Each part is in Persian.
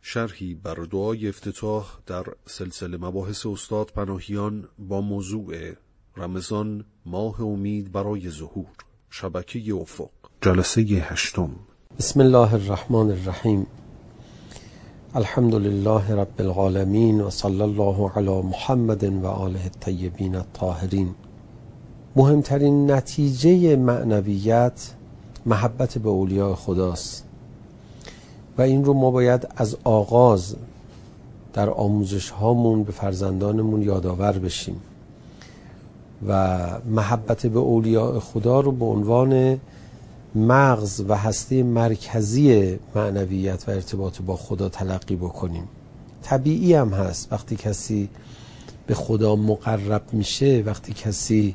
شرحی بر دعای افتتاح در سلسله مباحث استاد پناهیان با موضوع رمضان ماه امید برای ظهور، شبکه افق، جلسه 8. بسم الله الرحمن الرحیم. الحمد لله رب العالمین و صلی الله علی محمد و آله الطیبین الطاهرین. مهمترین نتیجه معنویت محبت به اولیاء خداست و این رو ما باید از آغاز در آموزش هامون به فرزندانمون یادآور بشیم و محبت به اولیاء خدا رو به عنوان مغز و هسته مرکزی معنویت و ارتباط با خدا تلقی بکنیم. طبیعی هم هست وقتی کسی به خدا مقرب میشه، وقتی کسی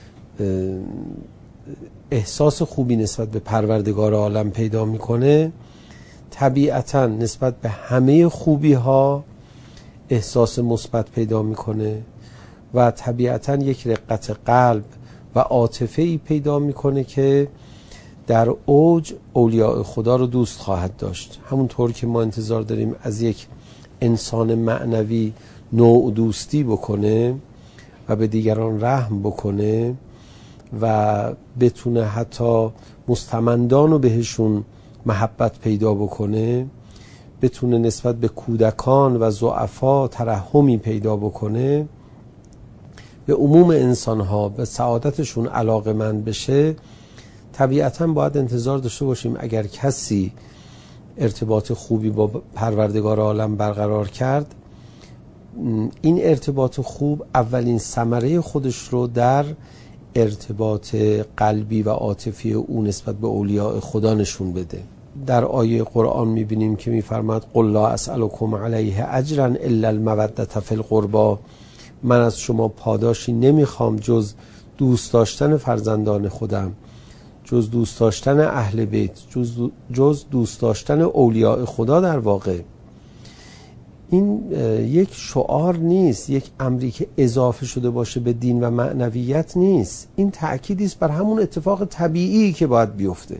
احساس خوبی نسبت به پروردگار عالم پیدا میکنه، طبیعتا نسبت به همه خوبی ها احساس مثبت پیدا میکنه و طبیعتا یک رقت قلب و عاطفه‌ای پیدا میکنه که در اوج اولیاء خدا رو دوست خواهد داشت. همونطور که ما انتظار داریم از یک انسان معنوی نوع دوستی بکنه و به دیگران رحم بکنه و بتونه حتی مستمندان رو بهشون محبت پیدا بکنه، بتونه نسبت به کودکان و ضعفا ترحمی پیدا بکنه، به عموم انسانها به سعادتشون علاقه‌مند بشه، طبیعتاً باید انتظار داشته باشیم اگر کسی ارتباط خوبی با پروردگار عالم برقرار کرد، این ارتباط خوب اولین ثمره خودش رو در ارتباط قلبی و عاطفی او نسبت به اولیاء خدا نشون بده. در آیه قرآن میبینیم که میفرماد قل لا اسألکم علیه اجرا الا المودة فی القربى، من از شما پاداشی نمیخوام جز دوست داشتن فرزندان خودم، جز دوست داشتن اهل بیت، جز دوست داشتن اولیاء خدا. در واقع این یک شعار نیست، یک امری که اضافه شده باشه به دین و معنویت نیست، این تأکیدی است بر همون اتفاق طبیعی که باید بیفته.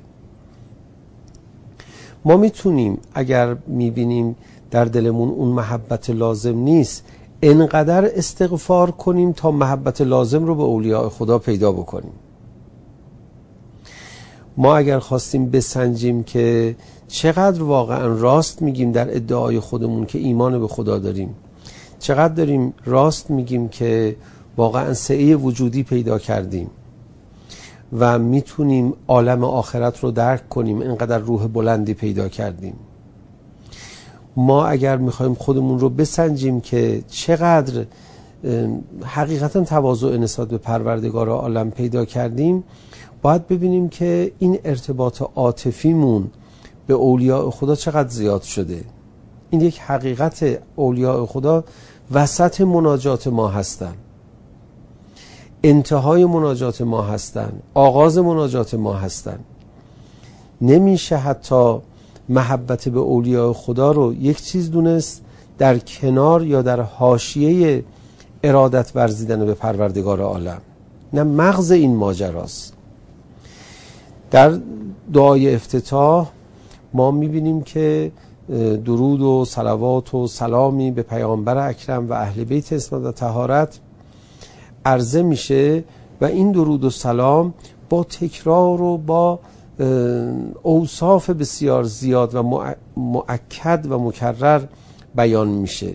ما میتونیم اگر میبینیم در دلمون اون محبت لازم نیست، انقدر استغفار کنیم تا محبت لازم رو به اولیاء خدا پیدا بکنیم. ما اگر خواستیم بسنجیم که چقدر واقعا راست میگیم در ادعای خودمون که ایمان به خدا داریم، چقدر داریم راست میگیم که واقعا سعی وجودی پیدا کردیم و میتونیم عالم آخرت رو درک کنیم، اینقدر روح بلندی پیدا کردیم، ما اگر میخوایم خودمون رو بسنجیم که چقدر حقیقتا تواضع نسبت به پروردگار عالم پیدا کردیم، باید ببینیم که این ارتباط عاطفیمون به اولیاء خدا چقدر زیاد شده. این یک حقیقت، اولیاء خدا وسط مناجات ما هستن، انتهای مناجات ما هستن، آغاز مناجات ما هستن. نمیشه حتی محبت به اولیاء خدا رو یک چیز دونست در کنار یا در حاشیه ارادت ورزیدن به پروردگار عالم، نه مغز این ماجراست. در دعای افتتاح ما میبینیم که درود و صلوات و سلامی به پیامبر اکرم و اهل بیت عصمت و طهارت عرضه میشه و این درود و سلام با تکرار و با اوصاف بسیار زیاد و مؤکد و مکرر بیان میشه.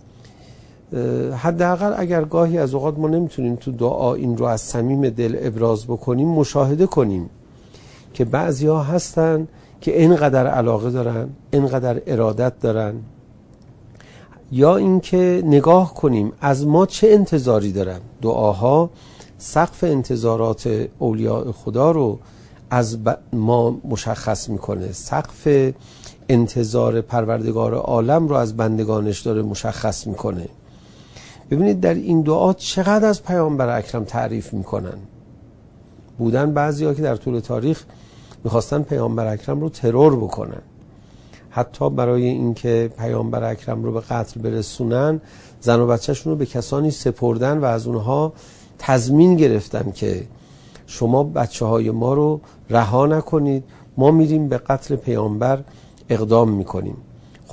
حداقل اگر گاهی از اوقات ما نمیتونیم تو دعا این رو از صمیم دل ابراز بکنیم، مشاهده کنیم که بعضی ها هستن که اینقدر علاقه دارن، اینقدر ارادت دارن، یا اینکه نگاه کنیم از ما چه انتظاری دارن. دعاها سقف انتظارات اولیاء خدا رو از ما مشخص میکنه، سقف انتظار پروردگار عالم رو از بندگانش داره مشخص میکنه. ببینید در این دعا چقدر از پیامبر اکرم تعریف میکنن. بودن بعضی ها که در طول تاریخ میخواستن پیامبر اکرم رو ترور بکنن، حتی برای اینکه پیامبر اکرم رو به قتل برسونن زن و بچه‌شون رو به کسانی سپردن و از اونها تضمین گرفتن که شما بچه‌های ما رو رها نکنید، ما میریم به قتل پیامبر اقدام میکنیم.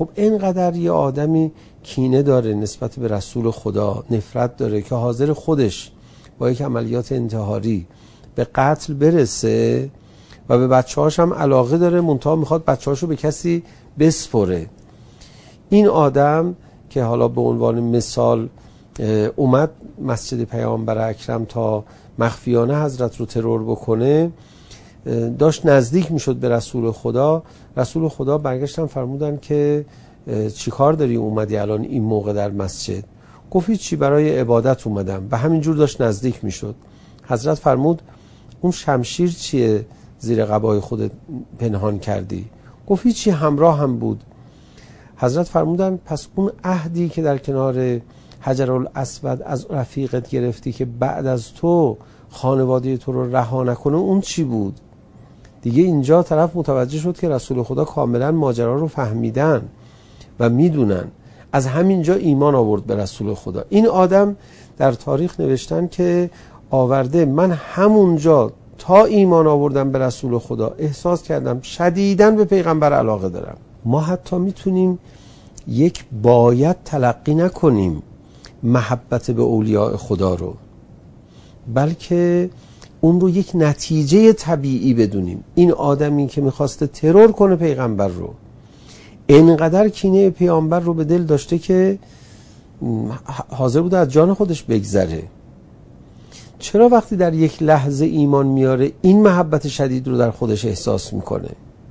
خب اینقدر یه آدمی کینه داره نسبت به رسول خدا، نفرت داره که حاضر خودش با یک عملیات انتحاری به قتل برسه و به بچه‌هاش هم علاقه داره، منتها میخواد بچه‌هاشو به کسی بسپره. این آدم که حالا به عنوان مثال اومد مسجد پیامبر اکرم تا مخفیانه حضرت رو ترور بکنه، داشت نزدیک میشد به رسول خدا. رسول خدا برگشتن فرمودن که چی کار داری اومدی الان این موقع در مسجد؟ گفت چی، برای عبادت اومدم. و همینجور داشت نزدیک میشد. حضرت فرمود اون شمشیر چیه زیر قبای خودت پنهان کردی؟ گفت چی، همراه هم بود. حضرت فرمودن پس اون عهدی که در کنار حجرالاسود از رفیقت گرفتی که بعد از تو خانواده تو رو رها نکنه، اون چی بود؟ دیگه اینجا طرف متوجه شد که رسول خدا کاملا ماجرا رو فهمیدن و میدونن. از همینجا ایمان آورد به رسول خدا. این آدم در تاریخ نوشتن که آورده من همونجا تا ایمان آوردم به رسول خدا احساس کردم شدیداً به پیغمبر علاقه دارم. ما حتی میتونیم یک باید تلقی نکنیم محبت به اولیاء خدا رو، بلکه اون رو یک نتیجه طبیعی بدونیم. این آدمی که میخواسته ترور کنه پیغمبر رو، اینقدر کینه پیغمبر رو به دل داشته که حاضر بوده از جان خودش بگذره. چرا وقتی در یک لحظه ایمان میاره این محبت شدید رو در خودش احساس میکنه؟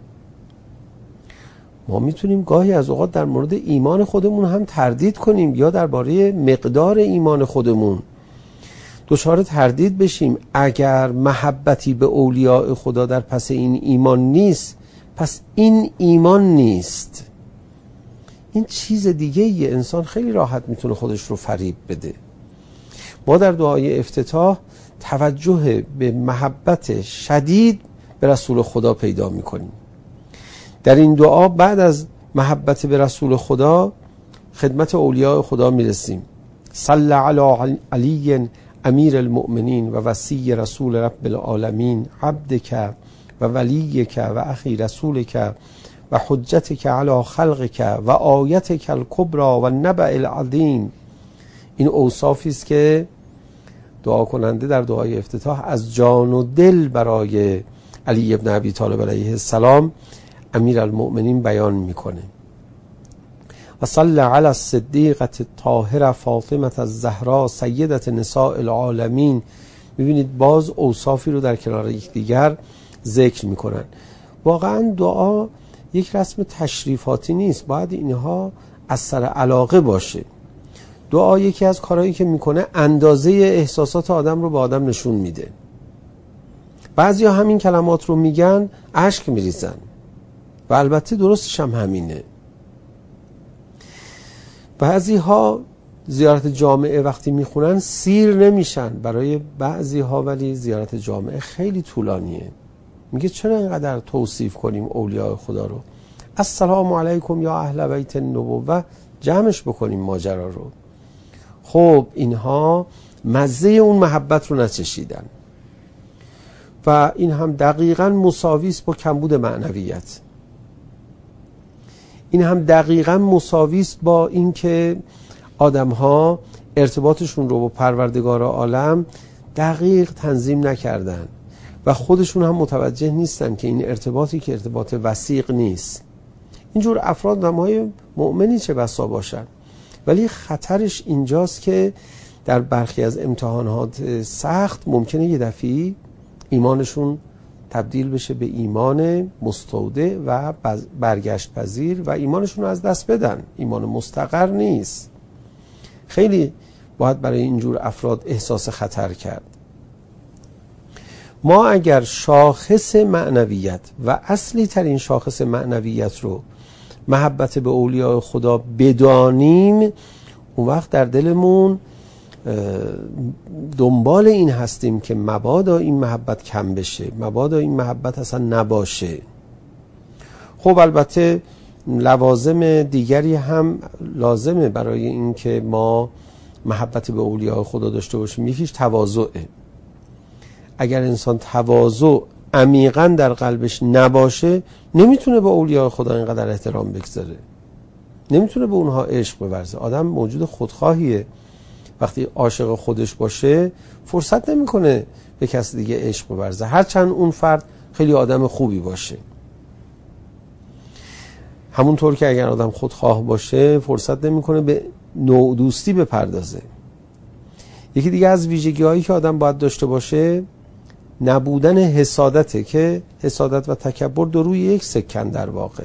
ما میتونیم گاهی از اوقات در مورد ایمان خودمون هم تردید کنیم یا درباره مقدار ایمان خودمون دچار تردید بشیم. اگر محبتی به اولیاء خدا در پس این ایمان نیست، پس این ایمان نیست. این چیز دیگه یه انسان خیلی راحت میتونه خودش رو فریب بده. ما در دعای افتتاح توجه به محبت شدید به رسول خدا پیدا میکنیم. در این دعا بعد از محبت به رسول خدا خدمت اولیاء خدا میرسیم. صل علی علی امیر المؤمنین و وصی رسول رب العالمین عبدک و ولیک و اخی رسولک و حجتک علی خلقک و آیتک الکبری و نبأ العظیم. این اوصافی است که دعا کننده در دعای افتتاح از جان و دل برای علی ابن ابی طالب علیه السلام امیر المؤمنین بیان میکنه. و صلی علی الصدیقه الطاهره فاطمه الزهرا سیدة نساء العالمین. میبینید باز اوصافی رو در کنار یکدیگر ذکر میکنن. واقعا دعا یک رسم تشریفاتی نیست، باید اینها از سر علاقه باشه. دعا یکی از کارهایی که میکنه اندازه احساسات آدم رو به آدم نشون میده. بعضیا همین کلمات رو میگن اشک میریزن و البته درستش هم همینه. بعضی ها زیارت جامعه وقتی میخونن سیر نمیشن، برای بعضی ها ولی زیارت جامعه خیلی طولانیه. میگه چرا اینقدر توصیف کنیم اولیاء خدا رو؟ السلام علیکم یا اهل بیت النبوه، جمعش بکنیم ماجرا رو. خب اینها مزه اون محبت رو نچشیدن و این هم دقیقاً مساوی است با کمبود معنویت. این هم دقیقاً مساوی است با اینکه آدم‌ها ارتباطشون رو با پروردگار عالم دقیق تنظیم نکردن و خودشون هم متوجه نیستن که این ارتباطی که ارتباط وثیق نیست. اینجور افراد آدم‌های مؤمنی چه بسا باشن، ولی خطرش اینجاست که در برخی از امتحانات سخت ممکنه یه دفعی ایمانشون تبدیل بشه به ایمان مستودع و برگشت پذیر و ایمانشون رو از دست بدن. ایمان مستقر نیست. خیلی باید برای اینجور افراد احساس خطر کرد. ما اگر شاخص معنویت و اصلی ترین شاخص معنویت رو محبت به اولیاء خدا بدانیم، اون وقت در دلمون دنبال این هستیم که مبادا این محبت کم بشه، مبادا این محبت اصلا نباشه. خب البته لوازم دیگری هم لازمه برای این که ما محبت به اولیاء خدا داشته باشیم. یکیش تواضعه. اگر انسان تواضع عمیقاً در قلبش نباشه، نمیتونه به اولیاء خدا اینقدر احترام بگذاره. نمیتونه به اونها عشق بورزه. آدم موجود خودخواهیه، وقتی عاشق خودش باشه فرصت نمیکنه به کسی دیگه عشق بورزه، هرچند اون فرد خیلی آدم خوبی باشه. همونطور که اگر آدم خودخواه باشه فرصت نمیکنه به نوع دوستی بپردازه. یکی دیگه از ویژگی هایی که آدم باید داشته باشه نبودن حسادته، که حسادت و تکبر دو روی یک سکن در واقع.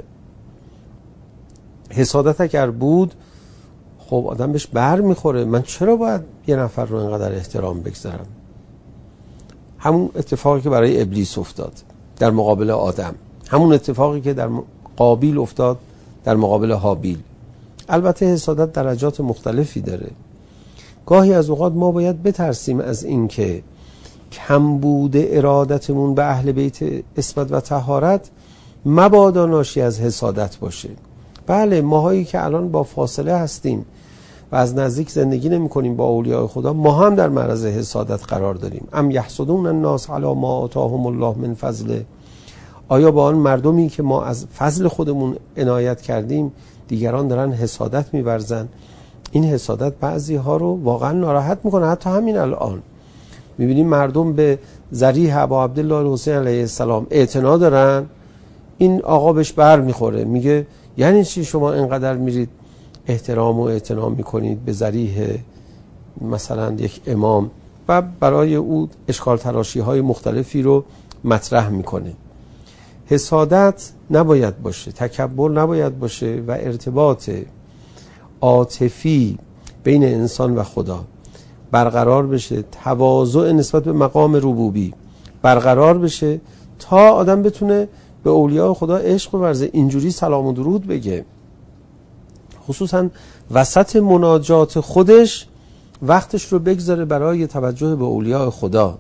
حسادت اگر بود خب آدم بهش بر میخوره، من چرا باید یه نفر رو اینقدر احترام بگذارم؟ همون اتفاقی که برای ابلیس افتاد در مقابل آدم، همون اتفاقی که در قابیل افتاد در مقابل هابیل. البته حسادت درجات مختلفی داره. گاهی از اوقات ما باید بترسیم از این که کمبود ارادتمون به اهل بیت عصمت و طهارت مبادا ناشی از حسادت باشه. بله، ماهایی که الان با فاصله هستیم و از نزدیک زندگی نمی کنیم با اولیاء خدا، ما هم در معرض حسادت قرار داریم. ام یحسدون الناس علی ما آتاهم الله من فضله. آیا با آن مردمی که ما از فضل خودمون عنایت کردیم دیگران دارن حسادت می‌ورزن؟ این حسادت بعضی ها رو واقعا ناراحت میکنه. حتی همین الان میبینیم مردم به ذریح ابا عبدالله الحسین علیه السلام اعتنا دارن، این آقا بهش بر میخوره، میگه یعنی چی شما اینقدر میرید احترام و اعتنا میکنید به ذریح مثلا یک امام، و برای او اشکال تراشی های مختلفی رو مطرح میکنه. حسادت نباید باشه، تکبر نباید باشه و ارتباط عاطفی بین انسان و خدا برقرار بشه، تواضع نسبت به مقام ربوبی برقرار بشه تا آدم بتونه به اولیاء خدا عشق ورزه، اینجوری سلام و درود بگه، خصوصا وسط مناجات خودش وقتش رو بگذاره برای توجه به اولیاء خدا.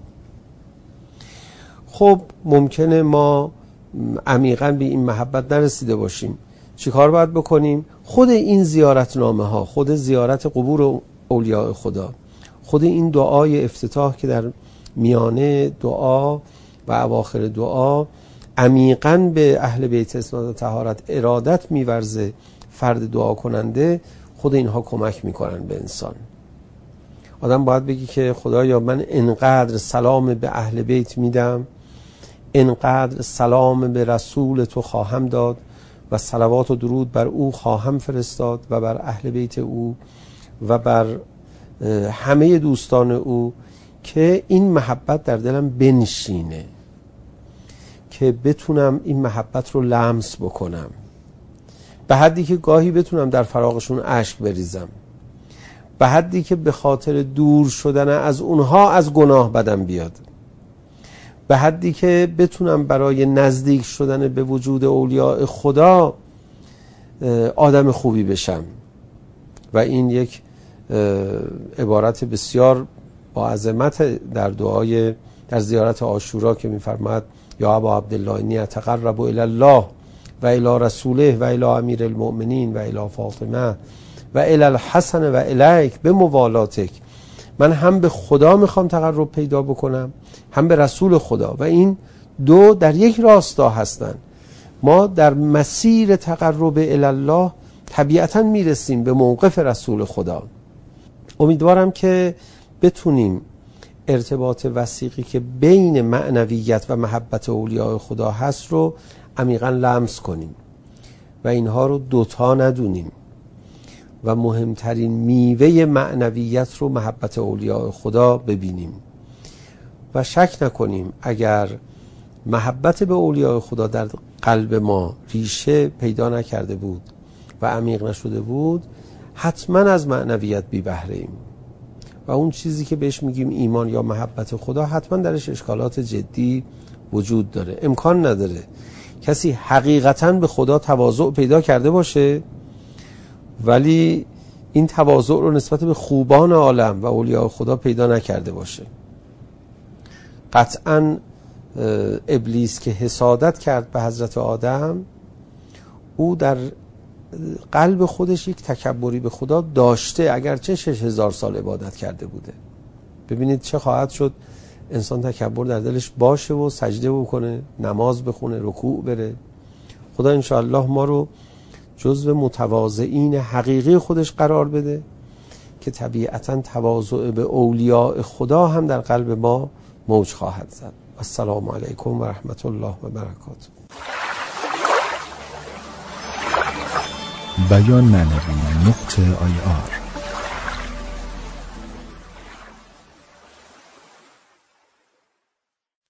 خب ممکنه ما عمیقاً به این محبت نرسیده باشیم. چی کار باید بکنیم؟ خود این زیارتنامه ها، خود زیارت قبور اولیاء خدا، خود این دعای افتتاح که در میانه دعا و اواخر دعا عمیقاً به اهل بیت عصمت و طهارت ارادت میورزه فرد دعا کننده، خود اینها کمک میکنن به انسان. آدم باید بگی که خدایا من انقدر سلام به اهل بیت میدم، انقدر سلام به رسول تو خواهم داد و صلوات و درود بر او خواهم فرستاد و بر اهل بیت او و بر همه دوستان او، که این محبت در دلم بنشینه، که بتونم این محبت رو لمس بکنم، به حدی که گاهی بتونم در فراغشون اشک بریزم، به حدی که به خاطر دور شدن از اونها از گناه بدم بیاد، به حدی که بتونم برای نزدیک شدن به وجود اولیاء خدا آدم خوبی بشم. و این یک عبارت بسیار با عظمت در دعای در زیارت عاشورا که می‌فرماید یا ابا عبدالله انی اتقرب الی الله و الی رسوله و الی امیر المؤمنین و الی فاطمه و الی الحسن و الیک بموالاتک. من هم به خدا میخوام تقرب پیدا بکنم، هم به رسول خدا، و این دو در یک راستا هستن. ما در مسیر تقرب الی الله طبیعتاً میرسیم به موقف رسول خدا. امیدوارم که بتونیم ارتباط وثیقی که بین معنویت و محبت اولیاء خدا هست رو عمیقاً لمس کنیم و اینها رو دوتا ندونیم و مهمترین میوه معنویت رو محبت اولیاء خدا ببینیم و شک نکنیم اگر محبت به اولیاء خدا در قلب ما ریشه پیدا نکرده بود و عمیق نشده بود، حتما از معنویت بی بهره ایم و اون چیزی که بهش میگیم ایمان یا محبت خدا حتما درش اشکالات جدی وجود داره. امکان نداره کسی حقیقتاً به خدا تواضع پیدا کرده باشه ولی این تواضع رو نسبت به خوبان عالم و اولیاء خدا پیدا نکرده باشه. قطعاً ابلیس که حسادت کرد به حضرت آدم، او در قلب خودش یک تکبری به خدا داشته، اگرچه 6000 سال عبادت کرده بوده. ببینید چه خواهد شد انسان تکبر در دلش باشه و سجده بکنه، نماز بخونه، رکوع بره. خدا انشاءالله ما رو جزو متواضعین حقیقی خودش قرار بده که طبیعتاً تواضع به اولیاء خدا هم در قلب ما موج خواهد زد. السلام علیکم و رحمت الله و برکاته. بیان معنوی .ir